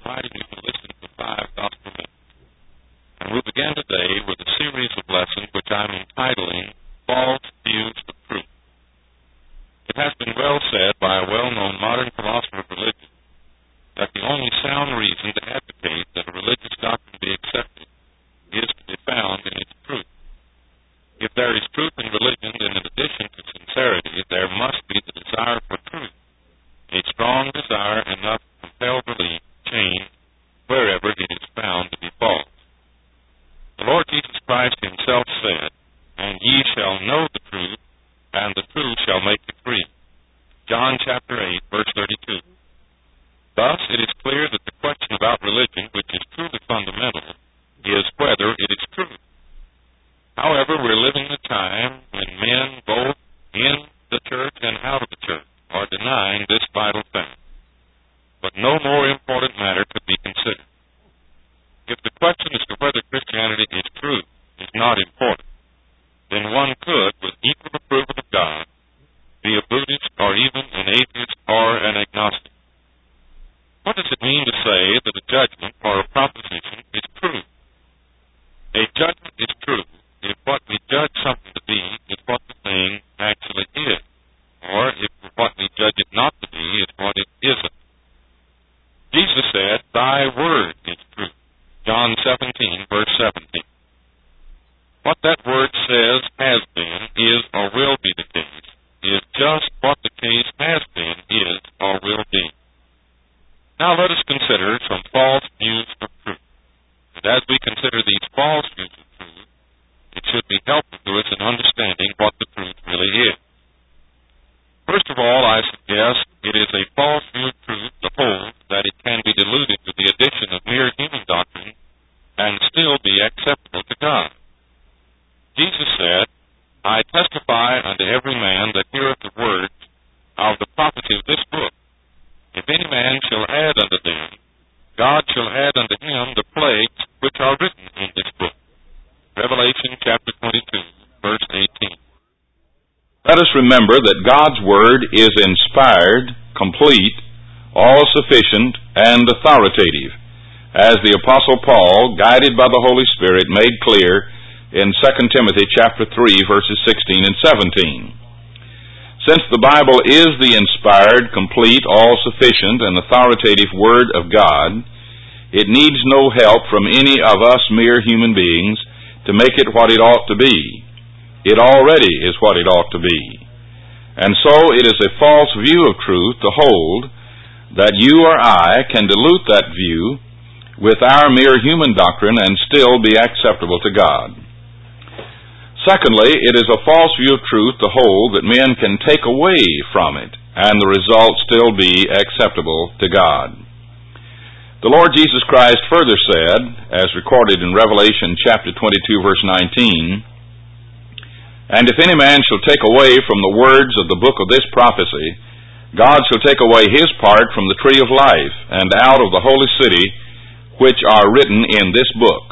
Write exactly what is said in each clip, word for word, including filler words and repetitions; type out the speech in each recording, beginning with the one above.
inviting you to listen to five gospel messages. And we begin today with a series of lessons which I'm entitling False Views of Truth. It has been well said by a well-known modern philosopher of religion that the only sound reason to advocate that a religious doctrine be accepted is to be found in its truth. If there is truth in religion, then in addition to sincerity, there must be the desire for truth, a strong desire enough to compel belief change wherever it is found to be false. The Lord Jesus Christ himself said, "And ye shall know the truth, and the truth shall make you free." John chapter eight, verse thirty-two. Thus, it is clear that the question about religion, which is truly fundamental, is whether it is true. However, we're living in a time when men, both in the church and out of the church, are denying this vital fact. But no more important matter could be considered. If the question as to whether Christianity is true is not important, then one could, with equal approval of God, be a Buddhist or even an atheist or an agnostic. What does it mean to say that a judgment or a proposition is true? A judgment is true if what we judge something to be is what the thing actually is, or if what we judge it not to be is what it isn't. Jesus said, "Thy word is true." John seventeen, verse seventeen. What that word says has been, is, or will be the case, is just what the case has been, is, or will be. Now let us consider some false views of truth. And as we consider these false views of truth, it should be helpful to us in understanding what the truth really is. First of all, I suggest it is a false view of truth to hold that it can be diluted to the addition of mere human doctrine and still be acceptable to God. Jesus said, "I testify unto every man that heareth the words of the prophecy of this book. If any man shall add unto them, God shall add unto him the plagues which are written in this book." Revelation chapter twenty-two, verse eighteen. Let us remember that God's Word is inspired, complete, all-sufficient, and authoritative, as the Apostle Paul, guided by the Holy Spirit, made clear in Second Timothy chapter three, verses sixteen and seventeen. Since the Bible is the inspired, complete, all-sufficient, and authoritative Word of God, it needs no help from any of us mere human beings to make it what it ought to be. It already is what it ought to be. And so it is a false view of truth to hold that you or I can dilute that view with our mere human doctrine and still be acceptable to God. Secondly, it is a false view of truth to hold that men can take away from it and the result still be acceptable to God. The Lord Jesus Christ further said, as recorded in Revelation chapter twenty-two, verse nineteen, "And if any man shall take away from the words of the book of this prophecy, God shall take away his part from the tree of life and out of the holy city, which are written in this book."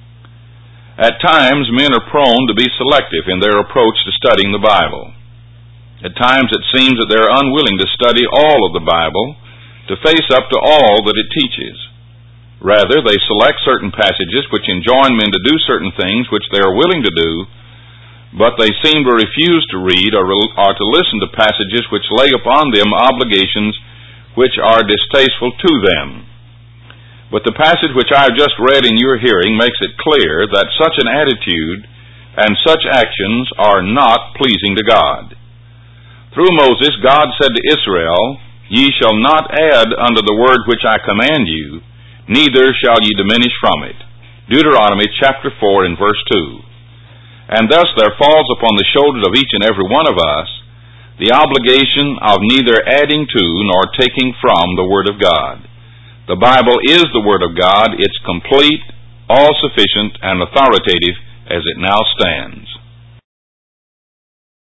At times, men are prone to be selective in their approach to studying the Bible. At times, it seems that they are unwilling to study all of the Bible, to face up to all that it teaches. Rather, they select certain passages which enjoin men to do certain things which they are willing to do, but they seem to refuse to read or, or to listen to passages which lay upon them obligations which are distasteful to them. But the passage which I have just read in your hearing makes it clear that such an attitude and such actions are not pleasing to God. Through Moses, God said to Israel, "Ye shall not add unto the word which I command you, neither shall ye diminish from it." Deuteronomy chapter four and verse two. And thus there falls upon the shoulders of each and every one of us the obligation of neither adding to nor taking from the Word of God. The Bible is the Word of God. It's complete, all-sufficient, and authoritative as it now stands.